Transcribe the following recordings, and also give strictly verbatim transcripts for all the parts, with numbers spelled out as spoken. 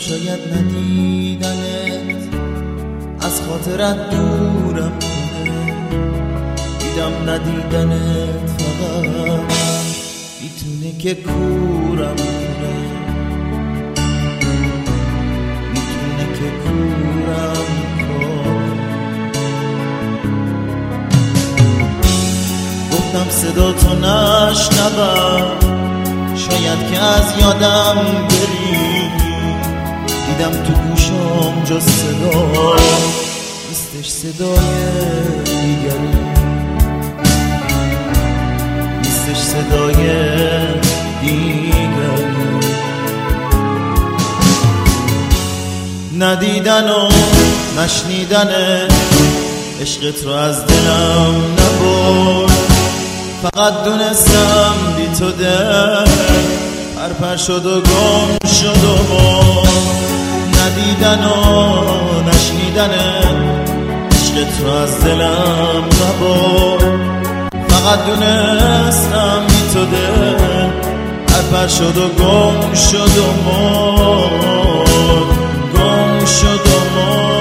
شاید ندیدنت از خاطرت دورم کنه. دیدم ندیدنت فقط میتونه که کورم کنه، میتونه که کورم کنه. گفتم صدا تو نشنوم، شاید که از یادم بری. دیدم تو گوشم جز صدا نیستش صدای دیگری، نیستش صدای دیگری. ندیدن و نشنیدن عشقت رو از دلم نبرد. فقط دونستم بی تو دل پرپر شد و گم شد و ندیدن و نشنیدن عشقت رو از دلم نبرد. فقط دونستم بی تو دل پرپر شد و گم شد و مرد، گم شد و مرد.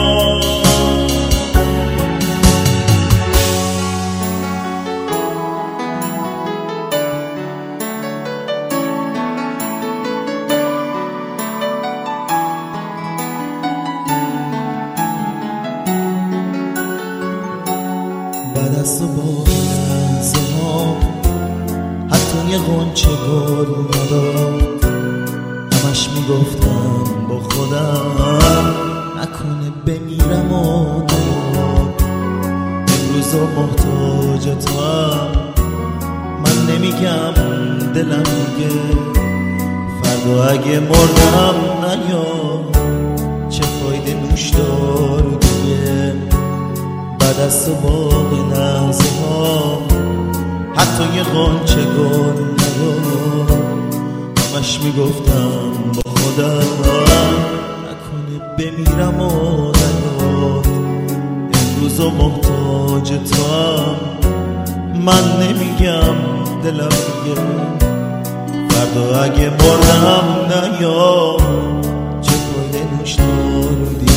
بعد از تو با لحظه ها حتی یه غنچه گل نداد. همش میگفتم با خودم نکنه بمیرم و نیاد. امروز و محتاج تو هم من نمیگم دلم میگه فردا اگه مردم نیاد. چه فایده نوشدار دیگه بعد از تو باقی لحظه ها حتی یه غنچه گل نداد. همش میگفتم با خودم نکنه بمیرم و نیاد. امروز و محتاج تو هم من نمیگم دلم میگه فردا اگه مردم نیاد. چه فایده نوشدار دیگه.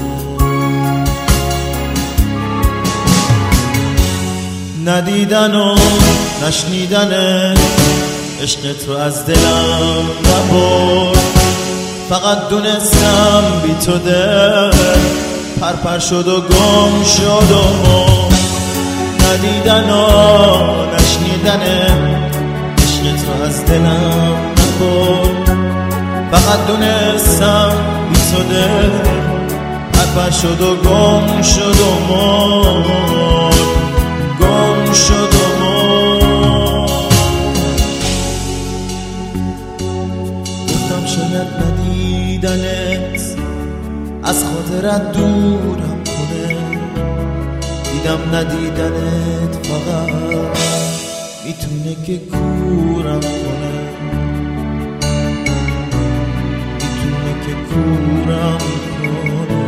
ندیدن و نشنیدن عشقت رو از دلم نبرد. فقط دونستم بی تو دل پرپر شد و گم شد و مرد. ندیدن و نشنیدن عشقت رو از دلم نبرد. فقط دونستم بی تو دل پرپر شد و گم شد و مرد، گم شد و مرد. گفتم شاید ندیدنت از خاطرت دورم کنه. دیدم ندیدنت فقط میتونه که کورم کنه، میتونه که کورم کنه.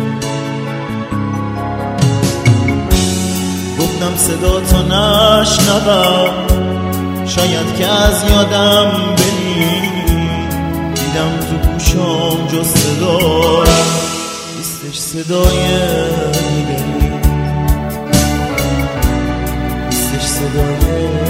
گفتم صدا تو نشنوم، شاید که از یادم بری. دیدم تو گوشم جز صدا نیستش صدای دیگری، نیستش صدای